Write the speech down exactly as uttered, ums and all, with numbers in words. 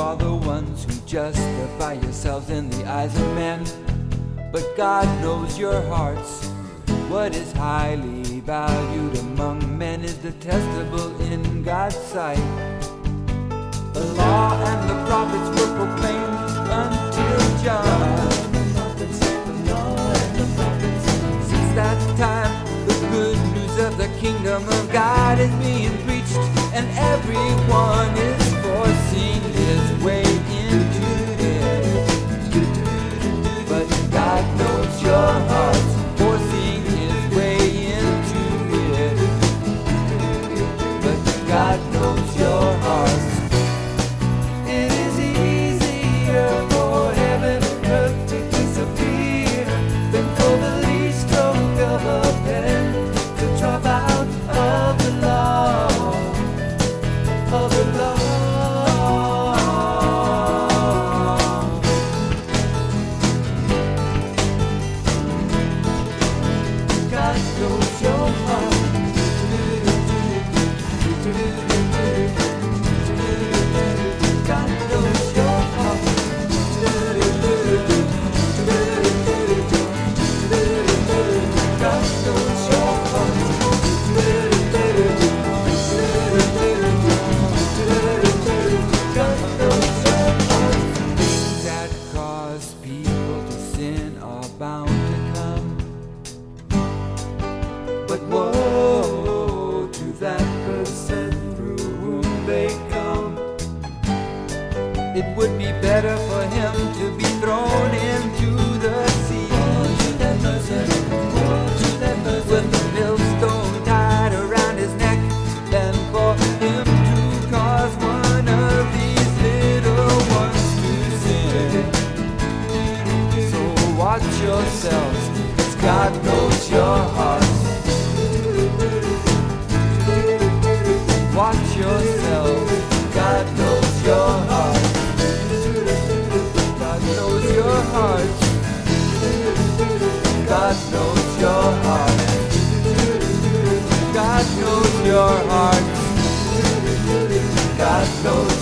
are the ones who justify yourselves in the eyes of men, but God knows your hearts. What is highly valued among men is detestable in God's sight. The law and the prophets were proclaimed until John. Since that time, the good news of the kingdom of God is being preached, and everyone is forcing his way into it. But God knows your hearts, forcing his way into it. But God knows your hearts. It is easier for heaven and earth to disappear than for the least stroke of a pen to drop out of the law, of the law. God knows your heart. God knows your heart. God knows your heart. God knows your heart. Things that cause people to sin are bound to come, but woe to that person through whom they come. It would be better for him to be thrown into the sea. Woe to that person, woe to that person, with the millstone tied around his neck, than for him to cause one of these little ones to sin. So watch yourselves, 'cause God knows your hearts. Watch yourselves, God knows your heart. God knows your heart. God knows your heart. God knows your heart. God knows